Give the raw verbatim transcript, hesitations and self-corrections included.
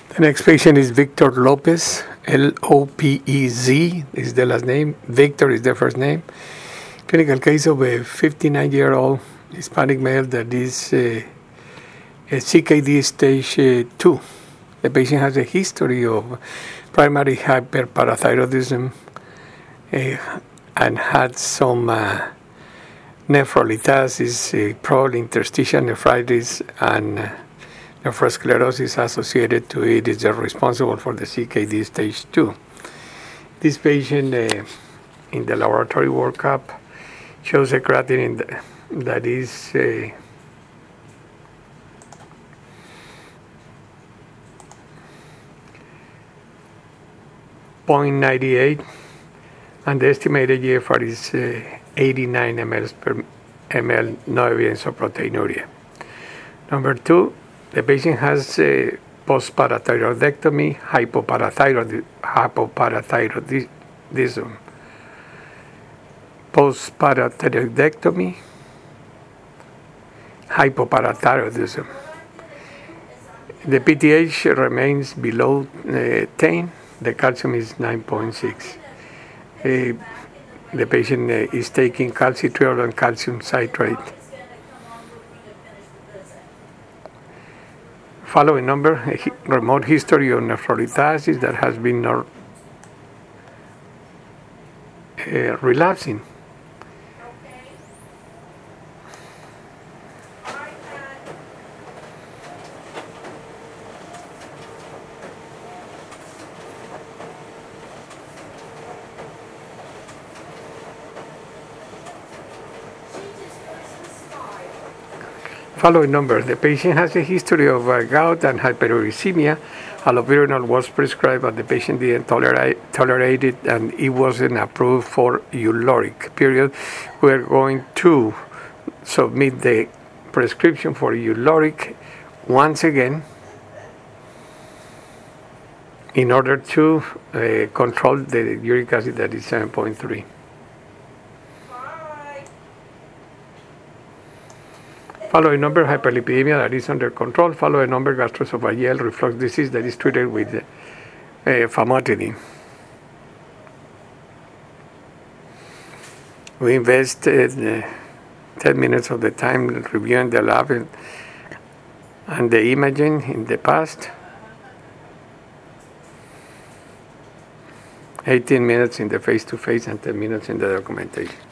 The next patient is Victor Lopez, L O P E Z is the last name. Victor is the first name. Clinical case of a fifty-nine-year-old Hispanic male that is uh, a C K D stage uh, two. The patient has a history of primary hyperparathyroidism uh, and had some uh, nephrolithasis, uh, probably interstitial nephritis, and uh, nephrosclerosis associated to it is responsible for the C K D stage two. This patient uh, in the laboratory workup shows a creatinine that is uh, zero point nine eight, and the estimated G F R is uh, eighty-nine milliliters per ml, no evidence of proteinuria. Number two, the patient has uh, post-parathyroidectomy, hypoparathyroid, hypoparathyroidism. Post-parathyroidectomy, hypoparathyroidism. The P T H remains below uh, ten. The calcium is nine point six. Uh, the patient uh, is taking calcitriol and calcium citrate. Following number, a remote history of nephrolithasis that has been uh, relapsing. Following number, the patient has a history of uh, gout and hyperuricemia. Allopurinol was prescribed, but the patient didn't tolerate, tolerate it, and it wasn't approved for Uloric. Period. We're going to submit the prescription for Uloric once again in order to uh, control the uric acid that is seven point three. Following number, hyperlipidemia that is under control. Following number, gastroesophageal reflux disease that is treated with uh, famotidine. We invested uh, ten minutes of the time reviewing the lab and, and the imaging in the past. eighteen minutes in the face-to-face and ten minutes in the documentation.